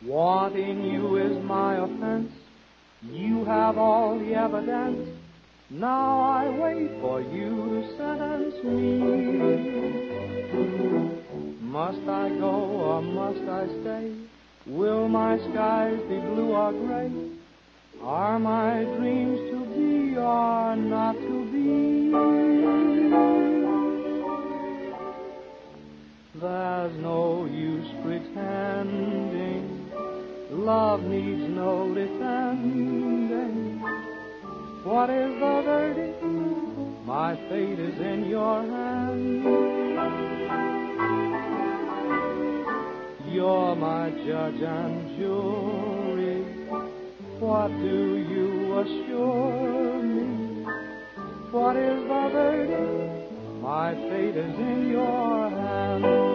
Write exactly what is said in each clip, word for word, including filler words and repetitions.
What in you is my offense? You have all the evidence. Now I wait for you to sentence me. Must I go or must I stay? Will my skies be blue or gray? Are my dreams to be or not to be? There's no use pretending. Love needs no defending. What is the verdict? My fate is in your hands. You're my judge and jury. What do you assure me? What is the verdict? My fate is in your hands.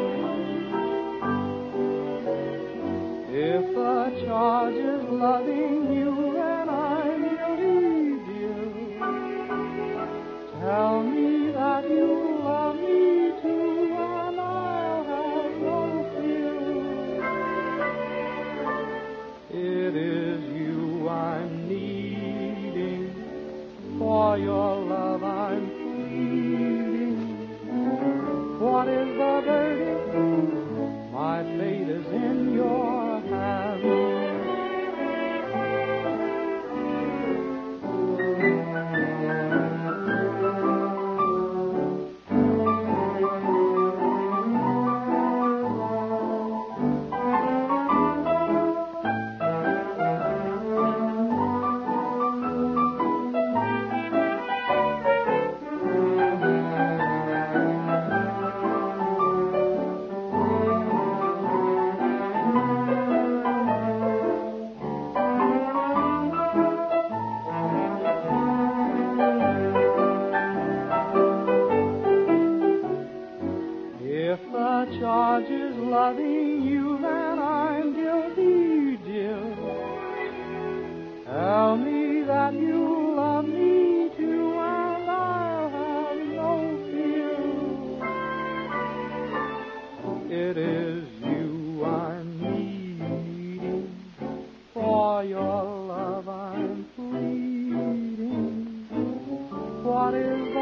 If the charge is loving you, then I'm guilty, dear. Tell me that you love me too, and I'll have no fear. It is you I'm needing, for your love I'm pleading. What is the verdict? My fate is in your hands. If the charge is loving you, then I'm guilty, dear. Tell me that you love me too, and I'll have no fear. It is you I'm needing, for your love I'm pleading. What is